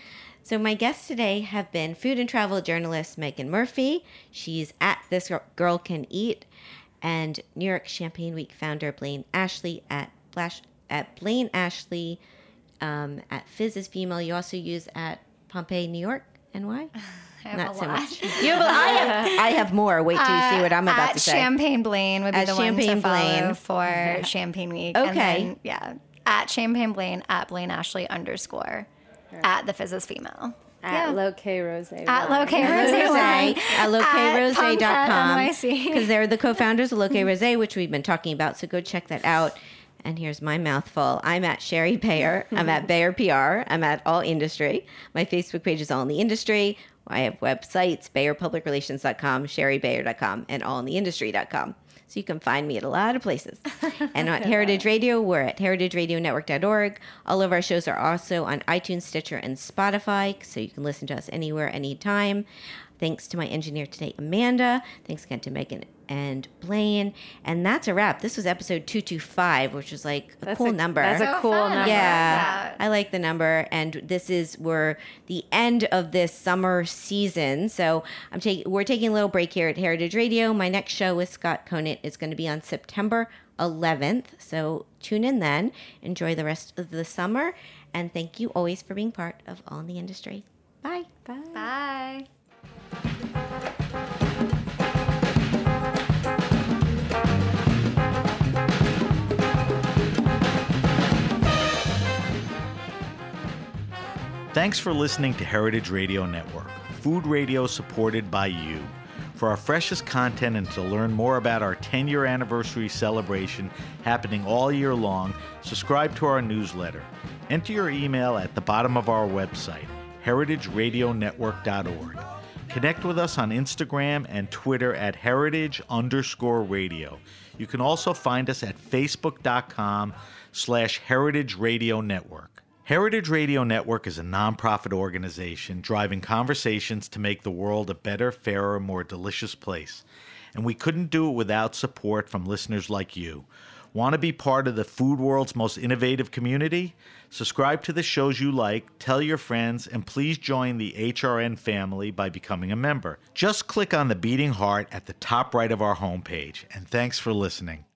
So my guests today have been food and travel journalist Megan Murphy. She's at This Girl Can Eat, and New York Champagne Week founder Blaine Ashley at Blash at Blaine Ashley um, at Fizz is Female. You also use at Pompeii, New York, N Y. I have Not a so lot. much. You have, a- I have I have more. Wait till you see what I'm about at to say. Champagne Blaine would be At the Champagne one to follow Blaine. for Champagne Week. Okay. And then, yeah. At Champagne Blaine, at Blaine Ashley underscore, at the Fizz is Female. At Yeah. Loque Rose. At Loque Rose Rose wine. at loque rose dot com N Y C. because they're the co-founders of Loque Rose, which we've been talking about. So go check that out. And here's my mouthful. I'm at Sherry Bayer. I'm at Bayer P R. I'm at All Industry. My Facebook page is All in the Industry. I have websites, bayer public relations dot com, sherry bayer dot com, and all in the industry dot com. So you can find me at a lot of places. And at Heritage Radio, we're at heritage radio network dot org. All of our shows are also on iTunes, Stitcher, and Spotify, so you can listen to us anywhere, anytime. Thanks to my engineer today, Amanda. Thanks again to Megan and Blaine. And that's a wrap. This was episode two twenty-five, which is like a That's cool a- number. that's a So cool fun. number. Yeah, Yeah. I like the number. And this is we're the end of this summer season. So I'm taking we're taking a little break here at Heritage Radio. My next show with Scott Conant is going to be on September eleventh. So tune in then. Enjoy the rest of the summer. And thank you always for being part of All in the Industry. Bye. Bye. Bye. Thanks for listening to Heritage Radio Network, food radio supported by you. For our freshest content and to learn more about our ten-year anniversary celebration happening all year long, subscribe to our newsletter. Enter your email at the bottom of our website, heritage radio network dot org. Connect with us on Instagram and Twitter at heritage underscore radio. You can also find us at facebook.com slash heritage radio network. Heritage Radio Network is a nonprofit organization driving conversations to make the world a better, fairer, more delicious place. And we couldn't do it without support from listeners like you. Want to be part of the food world's most innovative community? Subscribe to the shows you like, tell your friends, and please join the H R N family by becoming a member. Just click on the beating heart at the top right of our homepage. And thanks for listening.